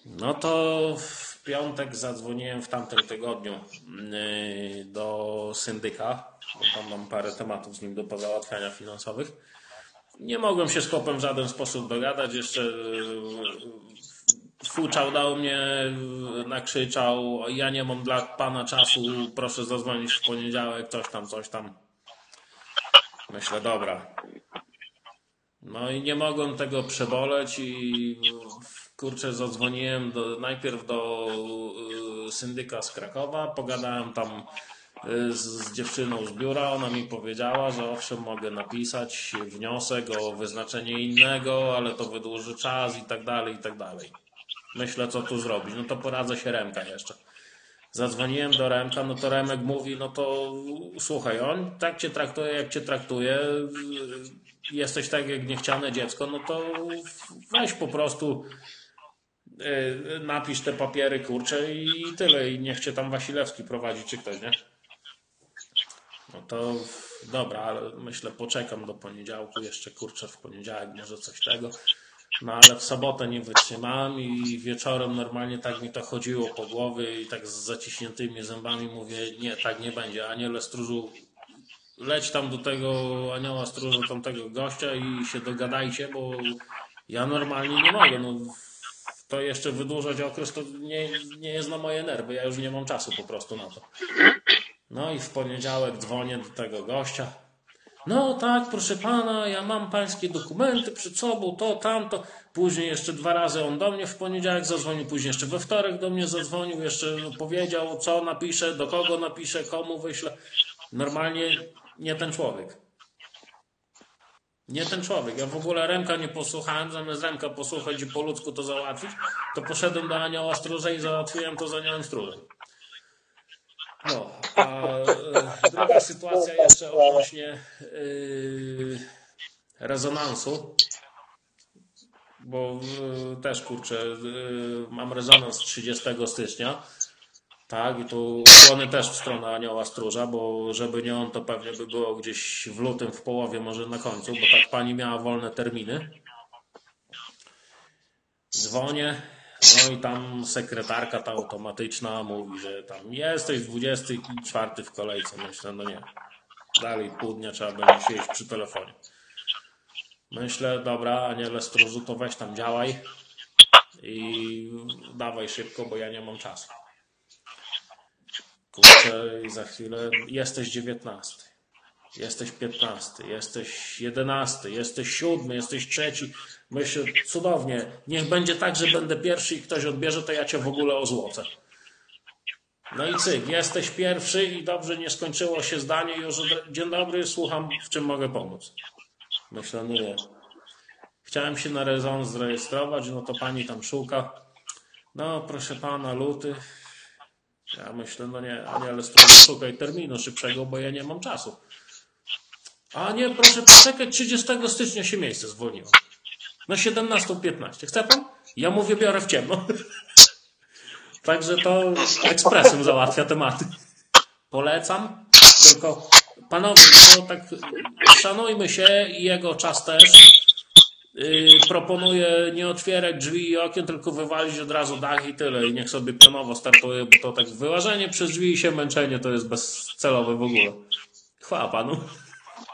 No to w piątek zadzwoniłem w tamtym tygodniu do syndyka, bo tam mam parę tematów z nim do pozałatwiania finansowych. Nie mogłem się z chłopem w żaden sposób dogadać. Jeszcze fuczał dał mnie, nakrzyczał: ja nie mam dla pana czasu, proszę zadzwonić w poniedziałek, coś tam, coś tam. Myślę, dobra. No i nie mogłem tego przeboleć i kurczę, zadzwoniłem najpierw do syndyka z Krakowa, pogadałem tam z dziewczyną z biura, ona mi powiedziała, że owszem, mogę napisać wniosek o wyznaczenie innego, ale to wydłuży czas i tak dalej, i tak dalej. Myślę, co tu zrobić. No to poradzę się Remka jeszcze. Zadzwoniłem do Remka, no to Remek mówi: no to słuchaj, on tak cię traktuje, jak cię traktuje, jesteś tak jak niechciane dziecko, no to weź po prostu napisz te papiery, kurczę, i tyle, i niech cię tam Wasilewski prowadzi, czy ktoś, nie? No to dobra, ale myślę, poczekam do poniedziałku, jeszcze kurczę, w poniedziałek może coś tego. No ale w sobotę nie wytrzymałem i wieczorem normalnie tak mi to chodziło po głowie i tak z zaciśniętymi zębami mówię: nie, tak nie będzie. Aniele stróżu, leć tam do tego anioła stróżu, tamtego gościa i się dogadajcie, bo ja normalnie nie mogę. No, to jeszcze wydłużać okres to nie jest na moje nerwy. Ja już nie mam czasu po prostu na to. No i w poniedziałek dzwonię do tego gościa. No tak, proszę pana, ja mam pańskie dokumenty przed sobą, to, tamto. Później jeszcze 2 razy on do mnie w poniedziałek zadzwonił, później jeszcze we wtorek do mnie zadzwonił, jeszcze powiedział, co napiszę, do kogo napiszę, komu wyślę. Normalnie nie ten człowiek. Nie ten człowiek. Ja w ogóle Remka nie posłuchałem, zamiast Remka posłuchać i po ludzku to załatwić, to poszedłem do Anioła Stróża i załatwiłem to z Aniołem Stróżem. No, a druga sytuacja jeszcze odnośnie rezonansu, bo też kurczę, mam rezonans 30 stycznia, tak, i tu ukłony też w stronę Anioła Stróża, bo żeby nie on, to pewnie by było gdzieś w lutym, w połowie, może na końcu, bo tak pani miała wolne terminy. Dzwonię, no i tam sekretarka ta automatyczna mówi, że tam jesteś 24 w kolejce. Myślę, no nie, dalej pół dnia trzeba będzie siedzieć przy telefonie. Myślę, dobra, Aniele Stróżu, to weź tam działaj i dawaj szybko, bo ja nie mam czasu. Kurczę, i za chwilę jesteś 19, jesteś 15, jesteś 11, jesteś 7, jesteś 3. Myślę, cudownie, niech będzie tak, że będę pierwszy i ktoś odbierze, to ja cię w ogóle ozłocę. No i cyk, jesteś pierwszy i dobrze, nie skończyło się zdanie, już dzień dobry, słucham, w czym mogę pomóc. Myślę, no nie. Chciałem się na rezonans zrejestrować, no to pani tam szuka. No proszę pana, luty. Ja myślę, no nie, ale szukaj terminu szybszego, bo ja nie mam czasu. A nie, proszę poczekać, 30 stycznia się miejsce zwolniło. Na 17:15. Chce pan? Ja mówię, biorę w ciemno. Także to ekspresem załatwia tematy. Polecam. Tylko panowie, no tak szanujmy się i jego czas też. Proponuję nie otwierać drzwi i okien, tylko wywalić od razu dach i tyle. I niech sobie pionowo startuje, bo to tak wyłażenie przez drzwi i się męczenie to jest bezcelowe w ogóle. Chwała panu.